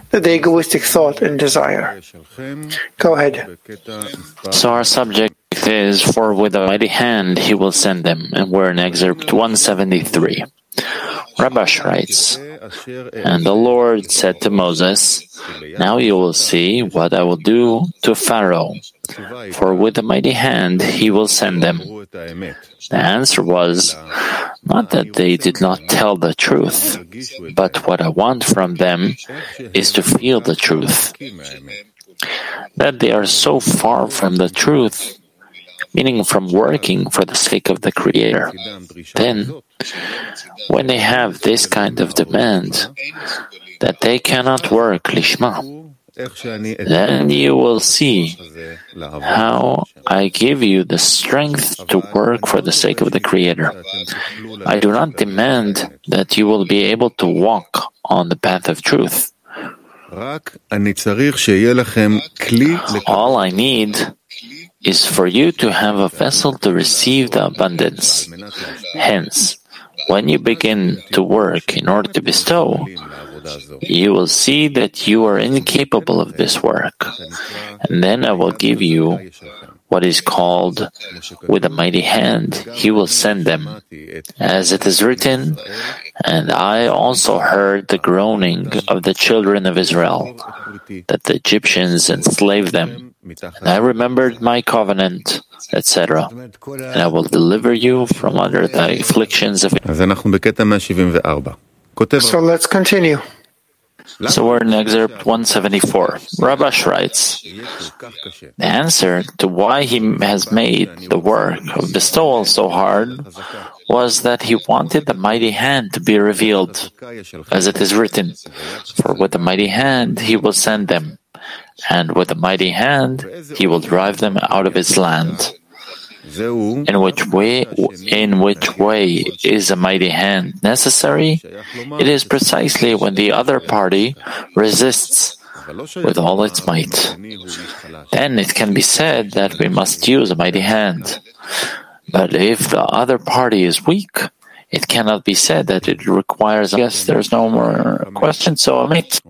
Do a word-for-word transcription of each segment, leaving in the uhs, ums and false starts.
the egoistic thought and desire. Go ahead. So our subject is, for with a mighty hand he will send them, and we're in excerpt one seventy-three. Rabash writes, and the Lord said to Moses, now you will see what I will do to Pharaoh, for with a mighty hand he will send them. The answer was, not that they did not tell the truth, but what I want from them is to feel the truth. That they are so far from the truth, meaning from working for the sake of the Creator. Then, when they have this kind of demand, that they cannot work lishma, then you will see how I give you the strength to work for the sake of the Creator. I do not demand that you will be able to walk on the path of truth. All I need is for you to have a vessel to receive the abundance. Hence, when you begin to work in order to bestow, you will see that you are incapable of this work, and then I will give you what is called, with a mighty hand he will send them, as it is written, and I also heard the groaning of the children of Israel, that the Egyptians enslaved them, and I remembered my covenant, et cetera, and I will deliver you from under the afflictions of Israel. So let's continue. So we're in excerpt one seventy-four. Rabash writes, the answer to why he has made the work of bestowal so hard was that he wanted the mighty hand to be revealed, as it is written, for with the mighty hand he will send them, and with a mighty hand he will drive them out of his land. In which way, in which way is a mighty hand necessary? It is precisely when the other party resists with all its might. Then it can be said that we must use a mighty hand. But if the other party is weak, it cannot be said that it requires. I guess there's no more questions, so omit.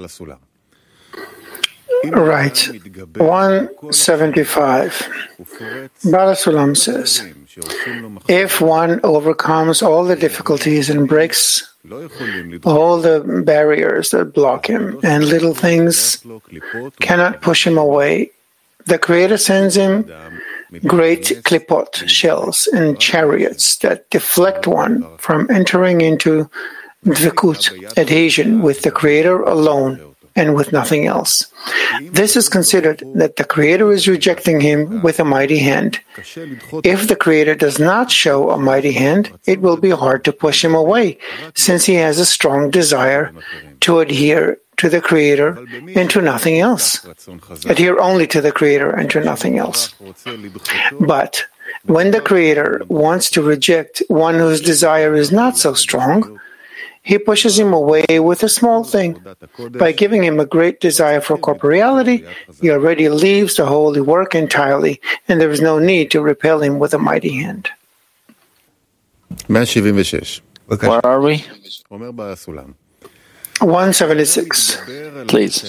Right. one seventy-five. Baal HaSulam says, if one overcomes all the difficulties and breaks all the barriers that block him, and little things cannot push him away, the Creator sends him great klipot, shells, and chariots that deflect one from entering into dvekut, adhesion with the Creator alone, and with nothing else. This is considered that the Creator is rejecting him with a mighty hand. If the Creator does not show a mighty hand, it will be hard to push him away, since he has a strong desire to adhere to the Creator and to nothing else. Adhere only to the Creator and to nothing else. But when the Creator wants to reject one whose desire is not so strong, he pushes him away with a small thing. By giving him a great desire for corporeality, he already leaves the holy work entirely, and there is no need to repel him with a mighty hand. Where are we? one seventy-six. Please.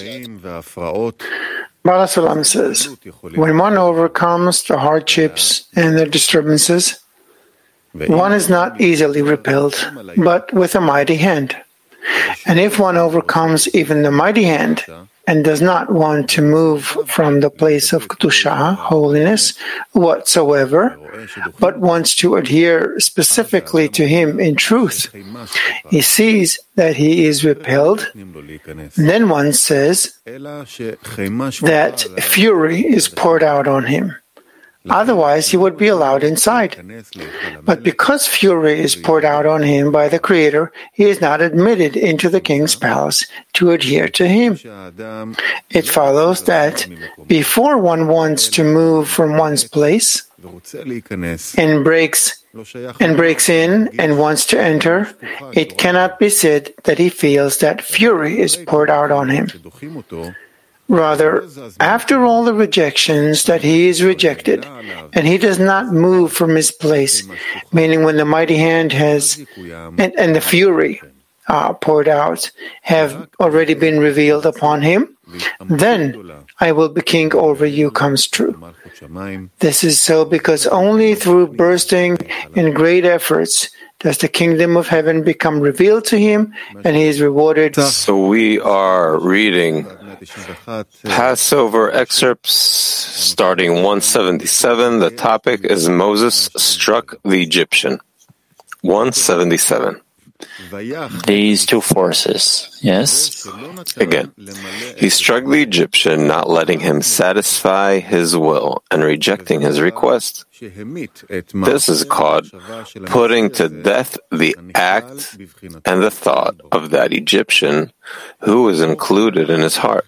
Baal HaSulam says, when one overcomes the hardships and the disturbances, one is not easily repelled, but with a mighty hand. And if one overcomes even the mighty hand and does not want to move from the place of Kedusha, holiness, whatsoever, but wants to adhere specifically to him in truth, he sees that he is repelled. Then one says that fury is poured out on him. Otherwise, he would be allowed inside. But because fury is poured out on him by the Creator, he is not admitted into the king's palace to adhere to him. It follows that before one wants to move from one's place and breaks and breaks in and wants to enter, it cannot be said that he feels that fury is poured out on him. Rather, after all the rejections that he is rejected, and he does not move from his place, meaning when the mighty hand has, and, and the fury uh, poured out have already been revealed upon him, then I will be king over you comes true. This is so because only through bursting and great efforts does the kingdom of heaven become revealed to him, and he is rewarded. So we are reading Passover excerpts starting one seventy-seven. The topic is Moses struck the Egyptian. one seventy-seven. These two forces, yes? Again, he struck the Egyptian, not letting him satisfy his will and rejecting his request. This is called putting to death the act and the thought of that Egyptian who is included in his heart.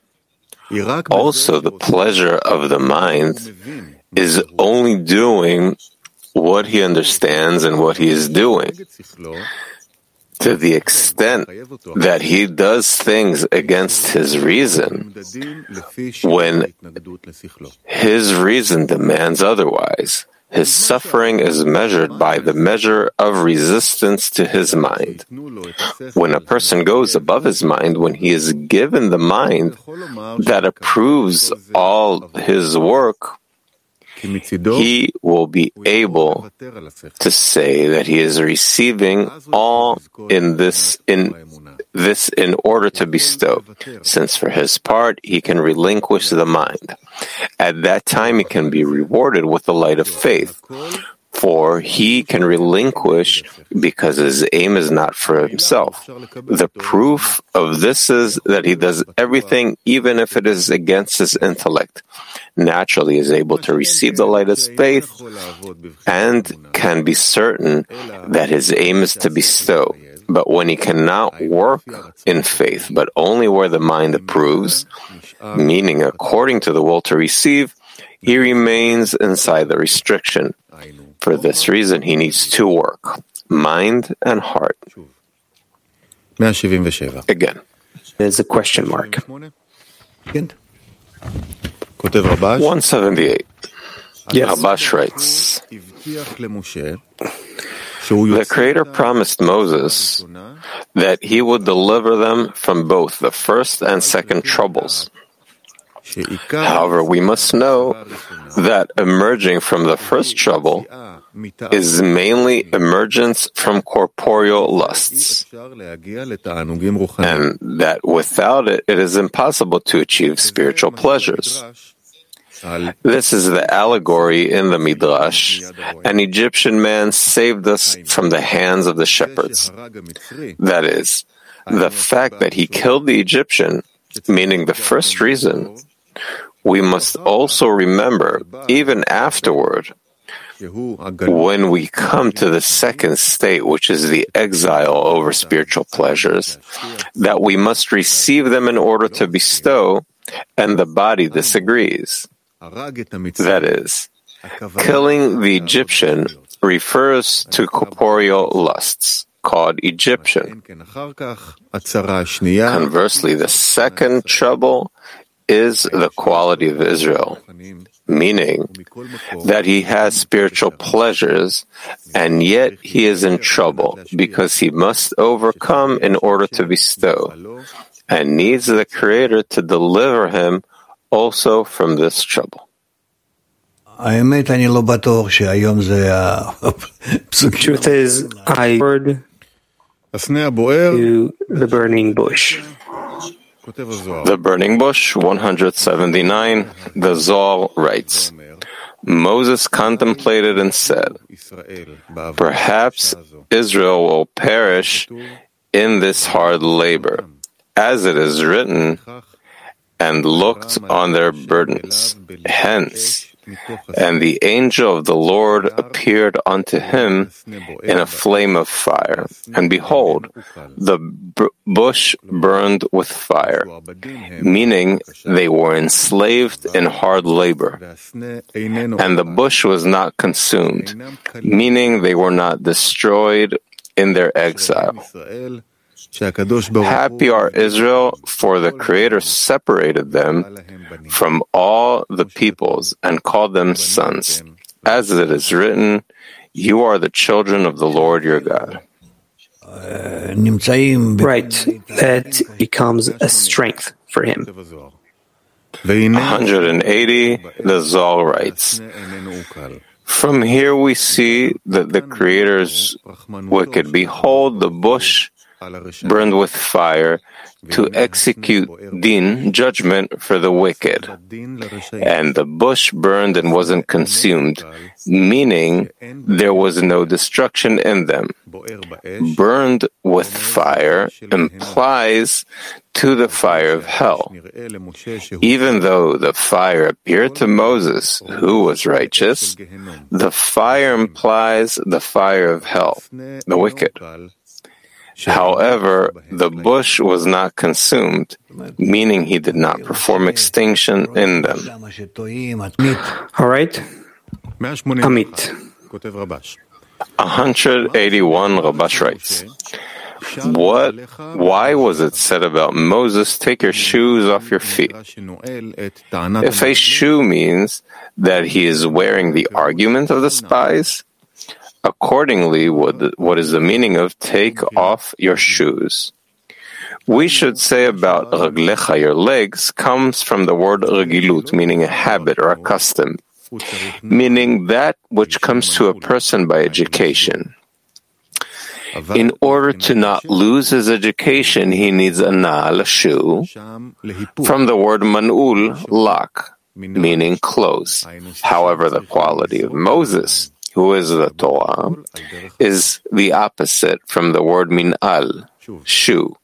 Also, the pleasure of the mind is only doing what he understands and what he is doing. To the extent that he does things against his reason, when his reason demands otherwise, his suffering is measured by the measure of resistance to his mind. When a person goes above his mind, when he is given the mind that approves all his work, he will be able to say that he is receiving all in this in this in order to bestow, since for his part he can relinquish the mind. At that time he can be rewarded with the light of faith, for he can relinquish because his aim is not for himself. The proof of this is that he does everything even if it is against his intellect. Naturally is able to receive the light of faith and can be certain that his aim is to bestow. But when he cannot work in faith, but only where the mind approves, meaning according to the will to receive, he remains inside the restriction. For this reason, he needs to work, mind and heart. Again, there's a question mark. one seventy-eight. Yes. Rabash writes, the Creator promised Moses that he would deliver them from both the first and second troubles. However, we must know that emerging from the first trouble is mainly emergence from corporeal lusts, and that without it, it is impossible to achieve spiritual pleasures. This is the allegory in the Midrash. An Egyptian man saved us from the hands of the shepherds. That is, the fact that he killed the Egyptian, meaning the first reason, we must also remember, even afterward, when we come to the second state, which is the exile over spiritual pleasures, that we must receive them in order to bestow, and the body disagrees. That is, killing the Egyptian refers to corporeal lusts, called Egyptian. Conversely, the second trouble is the quality of Israel, meaning that he has spiritual pleasures, and yet he is in trouble because he must overcome in order to bestow, and needs the Creator to deliver him also from this trouble. Truth is, I heard to the burning bush. The burning bush, one seventy-nine, the Zohar writes, Moses contemplated and said, perhaps Israel will perish in this hard labor, as it is written, and looked on their burdens. Hence, and the angel of the Lord appeared unto him in a flame of fire. And behold, the b- bush burned with fire, meaning they were enslaved in hard labor. And the bush was not consumed, meaning they were not destroyed in their exile. Happy are Israel, for the Creator separated them from all the peoples and called them sons. As it is written, you are the children of the Lord your God. Right, that becomes a strength for him. one hundred eighty, the Zohar writes, from here we see that the Creator's wicked. Behold, the bush burned with fire to execute din, judgment for the wicked. And the bush burned and wasn't consumed, meaning there was no destruction in them. Burned with fire implies to the fire of hell. Even though the fire appeared to Moses, who was righteous, the fire implies the fire of hell, the wicked. However, the bush was not consumed, meaning he did not perform extinction in them. All right. Amit. one hundred eighty-one, Rabash writes, What? Why was it said about Moses, take your shoes off your feet? If a shoe means that he is wearing the argument of the spies, accordingly, what, what is the meaning of take off your shoes? We should say about raglecha, your legs, comes from the word regilut, meaning a habit or a custom, meaning that which comes to a person by education. In order to not lose his education, he needs a na'al, a shoe, from the word man'ul, lock, meaning close. However, the quality of Moses, who is the Torah, is the opposite from the word min'al, shoe,